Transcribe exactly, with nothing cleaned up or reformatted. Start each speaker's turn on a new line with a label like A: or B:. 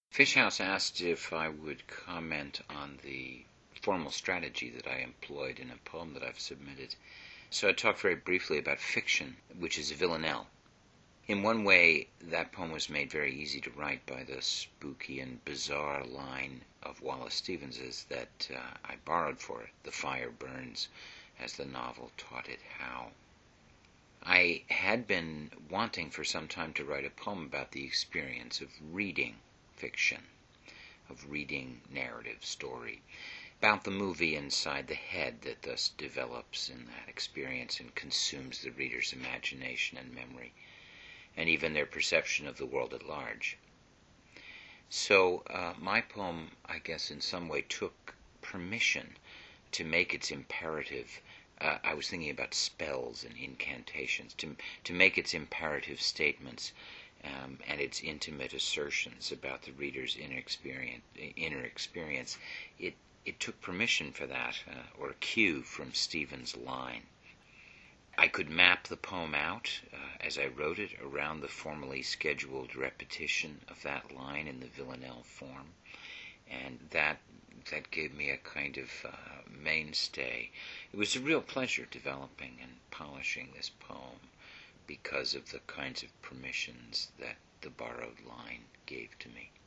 A: Fishhouse asked if I would comment on the formal strategy that I employed in a poem that I've submitted. So I talked very briefly about fiction, which is a villanelle. In one way, that poem was made very easy to write by the spooky and bizarre line of Wallace Stevens's that uh, I borrowed for it. The fire burns as the novel taught it how. I had been wanting for some time to write a poem about the experience of reading fiction, of reading narrative story, about the movie inside the head that thus develops in that experience and consumes the reader's imagination and memory, and even their perception of the world at large. So uh, my poem, I guess, in some way took permission to make its imperative. Uh, I was thinking about spells and incantations, to to make its imperative statements um, and its intimate assertions about the reader's inner experience. Inner experience. It it took permission for that, uh, or a cue from Stevens' line. I could map the poem out uh, as I wrote it around the formally scheduled repetition of that line in the villanelle form, and that that gave me a kind of uh, mainstay. It was a real pleasure developing and polishing this poem because of the kinds of permissions that the borrowed line gave to me.